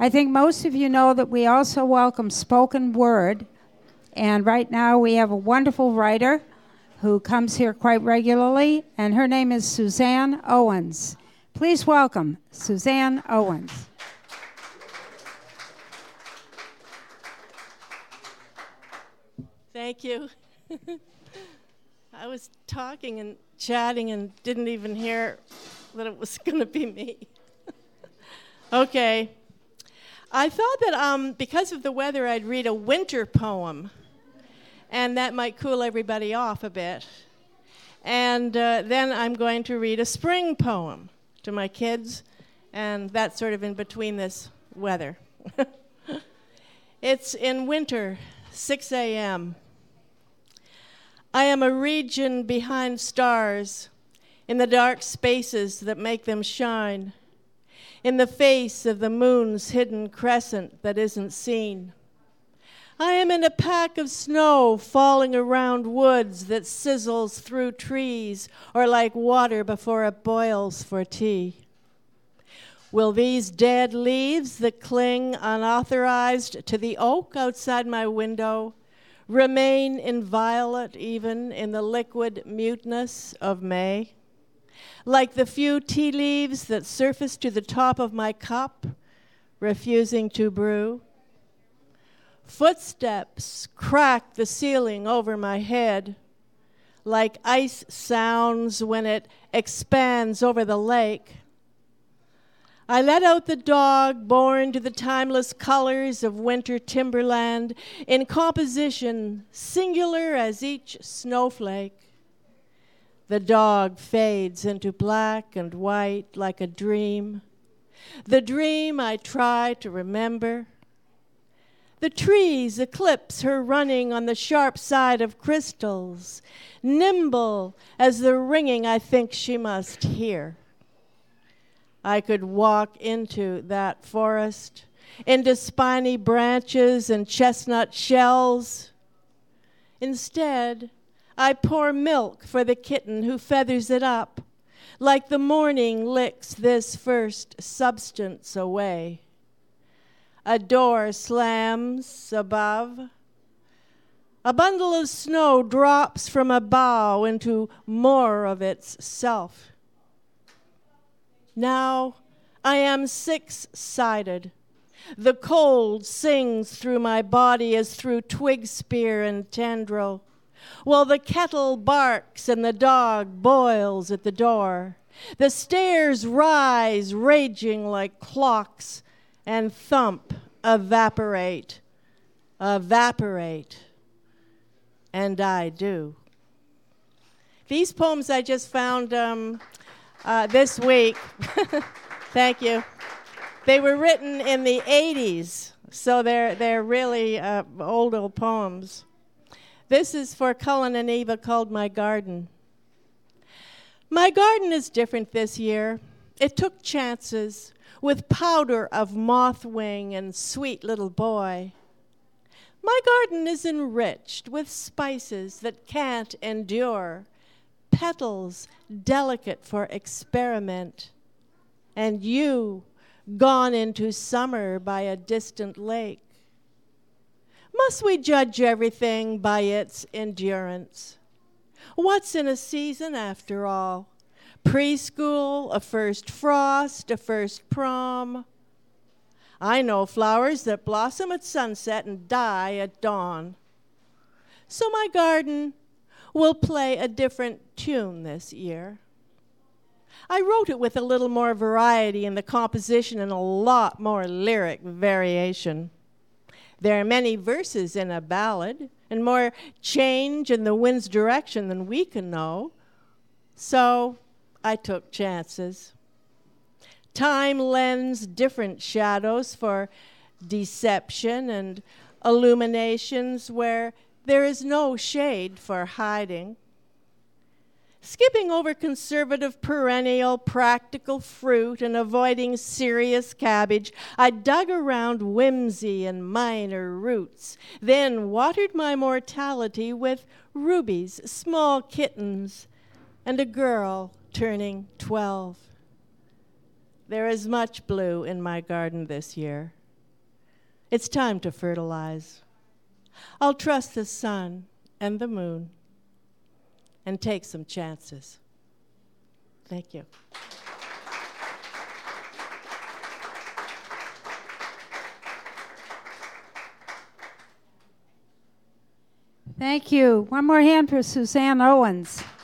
I think most of you know that we also welcome spoken word. And right now we have a wonderful writer who comes here quite regularly, and her name is Suzanne Owens. Please welcome Suzanne Owens. Thank you. I was talking and chatting and didn't even hear that it was going to be me. Okay. I thought that because of the weather, I'd read a winter poem, and that might cool everybody off a bit. And then I'm going to read a spring poem to my kids, and that's sort of in between this weather. It's in winter, 6 a.m. I am a region behind stars, in the dark spaces that make them shine, in the face of the moon's hidden crescent that isn't seen. I am in a pack of snow falling around woods that sizzles through trees, or like water before it boils for tea. Will these dead leaves that cling unauthorized to the oak outside my window remain inviolate even in the liquid muteness of May? Like the few tea leaves that surface to the top of my cup, refusing to brew? Footsteps crack the ceiling over my head, like ice sounds when it expands over the lake. I let out the dog born to the timeless colors of winter timberland, in composition singular as each snowflake. The dog fades into black and white like a dream, the dream I try to remember. The trees eclipse her running on the sharp side of crystals, nimble as the ringing I think she must hear. I could walk into that forest, into spiny branches and chestnut shells. Instead, I pour milk for the kitten who feathers it up, like the morning licks this first substance away. A door slams above. A bundle of snow drops from a bough into more of its self. Now I am six-sided. The cold sings through my body as through twig spear and tendril, while the kettle barks and the dog boils at the door. The stairs rise, raging like clocks, and thump, evaporate, and I do. These poems I just found this week. Thank you. They were written in the 80s, so they're really old poems. This is for Cullen and Eva, called My Garden. My garden is different this year. It took chances with powder of mothwing and sweet little boy. My garden is enriched with spices that can't endure, petals delicate for experiment, and you gone into summer by a distant lake. Must we judge everything by its endurance? What's in a season after all? Preschool, a first frost, a first prom. I know flowers that blossom at sunset and die at dawn. So my garden will play a different tune this year. I wrote it with a little more variety in the composition and a lot more lyric variation. There are many verses in a ballad and more change in the wind's direction than we can know. So I took chances. Time lends different shadows for deception and illuminations where there is no shade for hiding. Skipping over conservative, perennial, practical fruit and avoiding serious cabbage, I dug around whimsy and minor roots, then watered my mortality with rubies, small kittens, and a girl turning 12. There is much blue in my garden this year. It's time to fertilize. I'll trust the sun and the moon and take some chances. Thank you. Thank you. One more hand for Suzanne Owens.